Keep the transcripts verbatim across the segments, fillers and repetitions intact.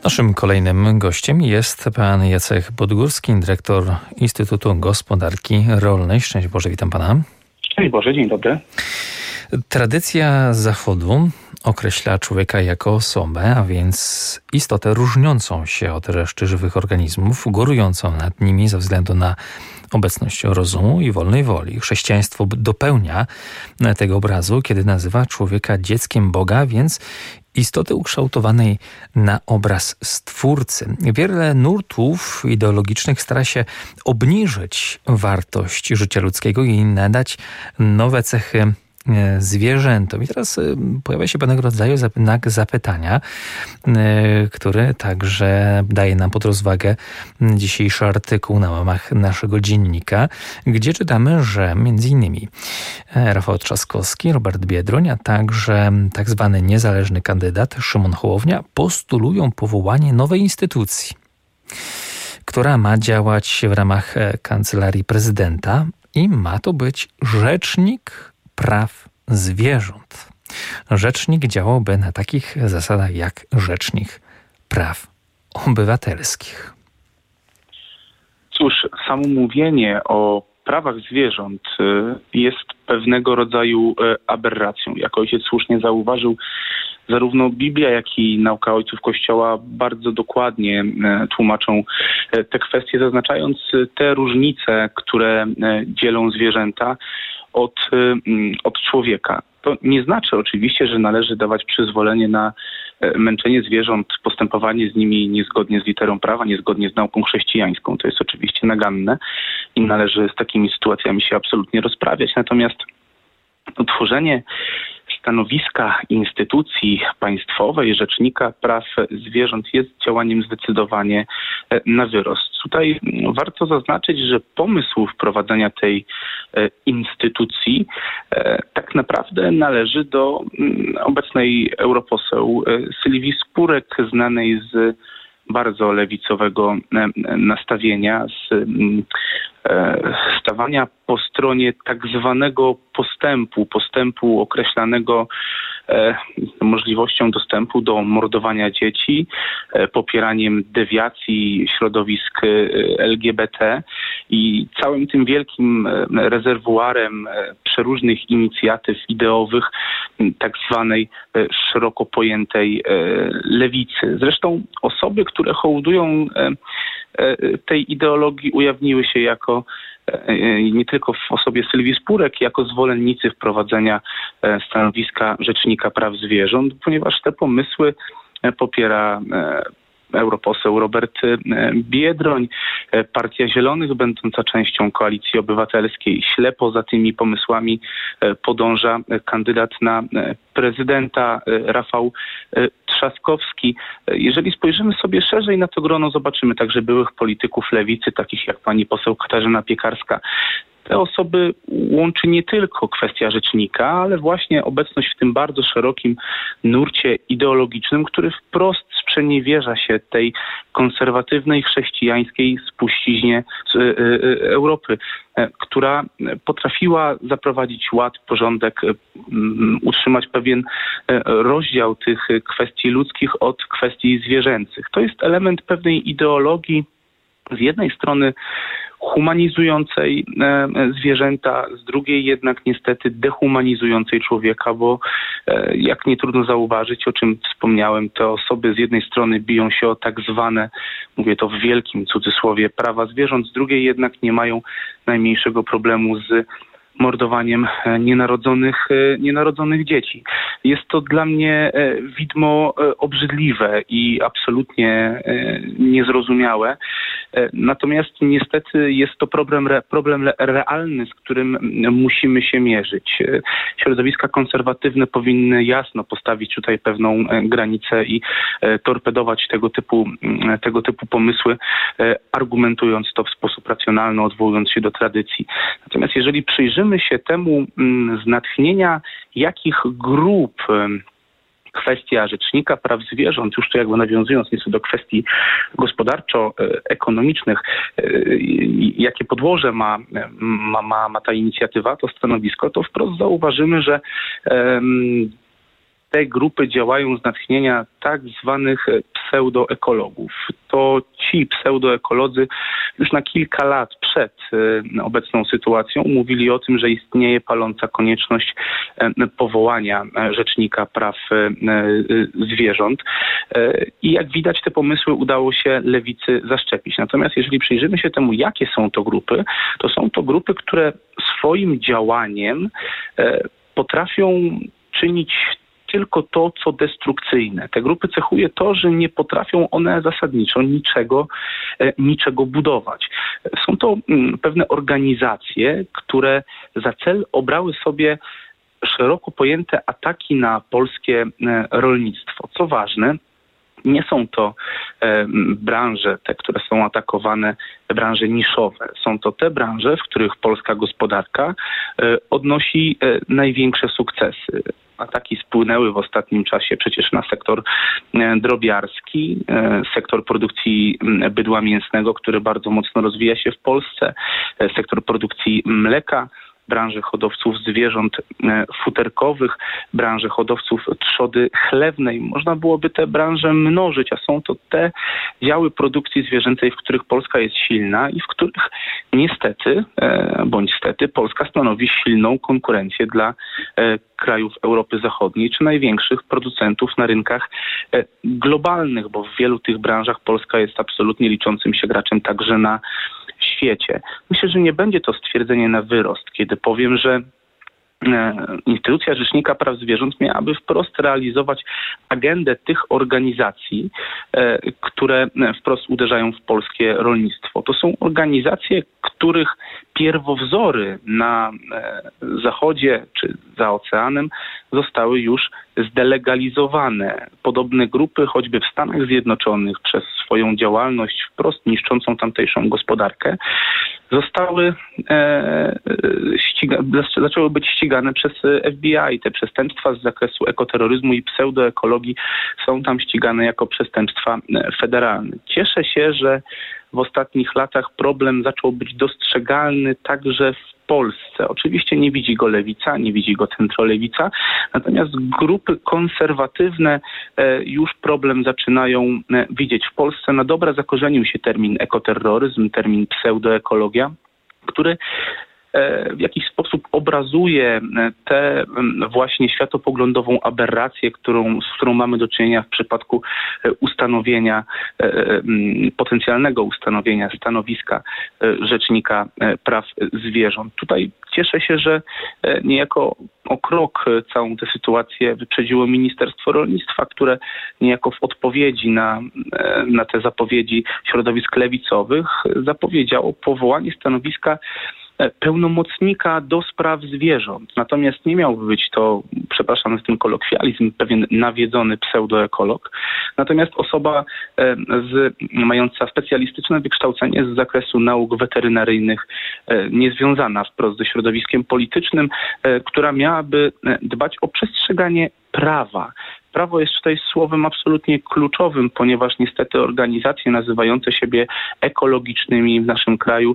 Naszym kolejnym gościem jest pan Jacek Podgórski, dyrektor Instytutu Gospodarki Rolnej. Szczęść Boże, witam pana. Szczęść Boże, dzień dobry. Tradycja Zachodu określa człowieka jako osobę, a więc istotę różniącą się od reszty żywych organizmów, górującą nad nimi ze względu na obecność rozumu i wolnej woli. Chrześcijaństwo dopełnia tego obrazu, kiedy nazywa człowieka dzieckiem Boga, więc istoty ukształtowanej na obraz Stwórcy. Wiele nurtów ideologicznych stara się obniżyć wartość życia ludzkiego i nadać nowe cechy zwierzętom. I teraz pojawia się pewnego rodzaju znak zapytania, który także daje nam pod rozwagę dzisiejszy artykuł na łamach naszego dziennika, gdzie czytamy, że między innymi Rafał Trzaskowski, Robert Biedroń, a także tak zwany niezależny kandydat Szymon Hołownia postulują powołanie nowej instytucji, która ma działać w ramach Kancelarii Prezydenta i ma to być Rzecznik Praw Zwierząt. Rzecznik działałby na takich zasadach jak Rzecznik Praw Obywatelskich. Cóż, samo mówienie o prawach zwierząt jest pewnego rodzaju aberracją. Jak ojciec słusznie zauważył, zarówno Biblia, jak i nauka ojców Kościoła bardzo dokładnie tłumaczą te kwestie, zaznaczając te różnice, które dzielą zwierzęta od, od człowieka. To nie znaczy oczywiście, że należy dawać przyzwolenie na męczenie zwierząt, postępowanie z nimi niezgodnie z literą prawa, niezgodnie z nauką chrześcijańską. To jest oczywiście naganne i należy z takimi sytuacjami się absolutnie rozprawiać. Natomiast utworzenie stanowiska instytucji państwowej, Rzecznika Praw Zwierząt jest działaniem zdecydowanie na wyrost. Tutaj warto zaznaczyć, że pomysł wprowadzenia tej instytucji tak naprawdę należy do obecnej europoseł Sylwii Spurek, znanej z bardzo lewicowego nastawienia, z stawania po stronie tak zwanego postępu, postępu określanego możliwością dostępu do mordowania dzieci, popieraniem dewiacji środowisk L G B T i całym tym wielkim rezerwuarem przeróżnych inicjatyw ideowych tak zwanej szeroko pojętej lewicy. Zresztą osoby, które hołdują tej ideologii, ujawniły się jako nie tylko w osobie Sylwii Spurek, jako zwolennicy wprowadzenia stanowiska Rzecznika Praw Zwierząt, ponieważ te pomysły popiera europoseł Robert Biedroń, Partia Zielonych, będąca częścią Koalicji Obywatelskiej. Ślepo za tymi pomysłami podąża kandydat na prezydenta Rafał Trzaskowski. Jeżeli spojrzymy sobie szerzej na to grono, zobaczymy także byłych polityków lewicy, takich jak pani poseł Katarzyna Piekarska. Te osoby łączy nie tylko kwestia rzecznika, ale właśnie obecność w tym bardzo szerokim nurcie ideologicznym, który wprost sprzeniewierza się tej konserwatywnej, chrześcijańskiej spuściźnie Europy, która potrafiła zaprowadzić ład, porządek, utrzymać pewien rozdział tych kwestii ludzkich od kwestii zwierzęcych. To jest element pewnej ideologii, z jednej strony humanizującej e, zwierzęta, z drugiej jednak niestety dehumanizującej człowieka, bo e, jak nie trudno zauważyć, o czym wspomniałem, te osoby z jednej strony biją się o tak zwane, mówię to w wielkim cudzysłowie, prawa zwierząt, z drugiej jednak nie mają najmniejszego problemu z mordowaniem nienarodzonych, nienarodzonych dzieci. Jest to dla mnie widmo obrzydliwe i absolutnie niezrozumiałe. Natomiast niestety jest to problem, problem realny, z którym musimy się mierzyć. Środowiska konserwatywne powinny jasno postawić tutaj pewną granicę i torpedować tego typu, tego typu pomysły, argumentując to w sposób racjonalny, odwołując się do tradycji. Natomiast jeżeli przyjrzymy się temu z natchnienia, jakich grup kwestia Rzecznika Praw Zwierząt, już tu jakby nawiązując nieco do kwestii gospodarczo-ekonomicznych, jakie podłoże ma, ma, ma, ma ta inicjatywa, to stanowisko, to wprost zauważymy, że te grupy działają z natchnienia tak zwanych pseudoekologów. To ci pseudoekolodzy już na kilka lat przed obecną sytuacją mówili o tym, że istnieje paląca konieczność powołania Rzecznika Praw Zwierząt. I jak widać, te pomysły udało się lewicy zaszczepić. Natomiast jeżeli przyjrzymy się temu, jakie są to grupy, to są to grupy, które swoim działaniem potrafią czynić tylko to, co destrukcyjne. Te grupy cechuje to, że nie potrafią one zasadniczo niczego, niczego budować. Są to pewne organizacje, które za cel obrały sobie szeroko pojęte ataki na polskie rolnictwo. Co ważne, nie są to e, branże, te, które są atakowane, te branże niszowe. Są to te branże, w których polska gospodarka e, odnosi e, największe sukcesy. Ataki spłynęły w ostatnim czasie przecież na sektor e, drobiarski, e, sektor produkcji bydła mięsnego, który bardzo mocno rozwija się w Polsce, e, sektor produkcji mleka, branży hodowców zwierząt futerkowych, branży hodowców trzody chlewnej. Można byłoby te branże mnożyć, a są to te działy produkcji zwierzęcej, w których Polska jest silna i w których niestety, bądź stety, Polska stanowi silną konkurencję dla krajów Europy Zachodniej, czy największych producentów na rynkach globalnych, bo w wielu tych branżach Polska jest absolutnie liczącym się graczem także na świecie. Myślę, że nie będzie to stwierdzenie na wyrost, kiedy powiem, że instytucja Rzecznika Praw Zwierząt miałaby wprost realizować agendę tych organizacji, które wprost uderzają w polskie rolnictwo. To są organizacje, których pierwowzory na zachodzie czy za oceanem zostały już zdelegalizowane. Podobne grupy, choćby w Stanach Zjednoczonych, przez swoją działalność wprost niszczącą tamtejszą gospodarkę, zostały e, ściga, zaczęły być ścigane przez F B I. Te przestępstwa z zakresu ekoterroryzmu i pseudoekologii są tam ścigane jako przestępstwa federalne. Cieszę się, że w ostatnich latach problem zaczął być dostrzegalny także w Polsce. Oczywiście nie widzi go lewica, nie widzi go centrolewica, natomiast grupy konserwatywne już problem zaczynają widzieć. W Polsce na dobre zakorzenił się termin ekoterroryzm, termin pseudoekologia, który w jakiś sposób obrazuje tę właśnie światopoglądową aberrację, którą, z którą mamy do czynienia w przypadku ustanowienia, potencjalnego ustanowienia stanowiska Rzecznika Praw Zwierząt. Tutaj cieszę się, że niejako o krok całą tę sytuację wyprzedziło Ministerstwo Rolnictwa, które niejako w odpowiedzi na, na te zapowiedzi środowisk lewicowych zapowiedziało powołanie stanowiska pełnomocnika do spraw zwierząt. Natomiast nie miałby być to, przepraszam za ten kolokwializm, pewien nawiedzony pseudoekolog. Natomiast osoba z, mająca specjalistyczne wykształcenie z zakresu nauk weterynaryjnych, niezwiązana wprost ze środowiskiem politycznym, która miałaby dbać o przestrzeganie prawa. Prawo jest tutaj słowem absolutnie kluczowym, ponieważ niestety organizacje nazywające siebie ekologicznymi w naszym kraju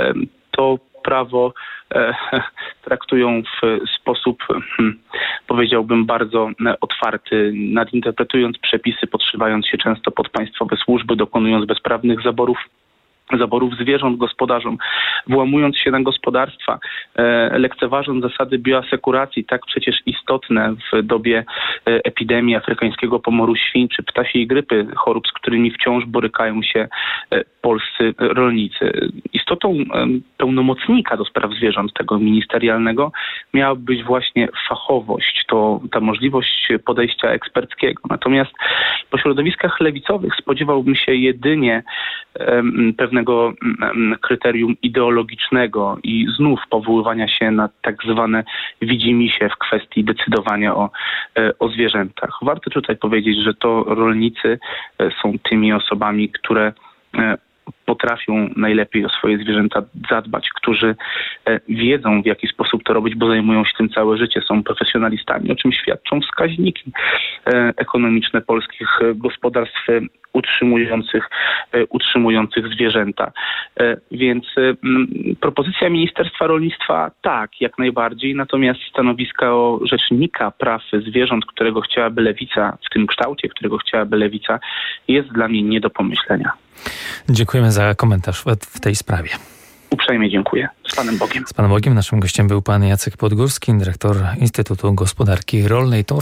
to prawo e, traktują w sposób, hmm, powiedziałbym, bardzo otwarty, nadinterpretując przepisy, podszywając się często pod państwowe służby, dokonując bezprawnych zaborów zaborów zwierząt gospodarzom, włamując się na gospodarstwa, e, lekceważąc zasady bioasekuracji, tak przecież istotne w dobie e, epidemii afrykańskiego pomoru świń czy ptasiej grypy, chorób, z którymi wciąż borykają się e, polscy rolnicy. Istotą e, pełnomocnika do spraw zwierząt tego ministerialnego miała być właśnie fachowość, to ta możliwość podejścia eksperckiego. Natomiast po środowiskach lewicowych spodziewałbym się jedynie e, pewnego kryterium ideologicznego i znów powoływania się na tak zwane widzimisię w kwestii decydowania o, o zwierzętach. Warto tutaj powiedzieć, że to rolnicy są tymi osobami, które potrafią najlepiej o swoje zwierzęta zadbać, którzy wiedzą, w jaki sposób to robić, bo zajmują się tym całe życie, są profesjonalistami, o czym świadczą wskaźniki ekonomiczne polskich gospodarstw utrzymujących, utrzymujących zwierzęta. Więc propozycja Ministerstwa Rolnictwa tak, jak najbardziej, natomiast stanowiska o rzecznika praw zwierząt, którego chciałaby Lewica, w tym kształcie, którego chciałaby Lewica, jest dla mnie nie do pomyślenia. Dziękujemy za komentarz w tej sprawie. Uprzejmie dziękuję. Z Panem Bogiem. Z Panem Bogiem. Naszym gościem był pan Jacek Podgórski, dyrektor Instytutu Gospodarki Rolnej. To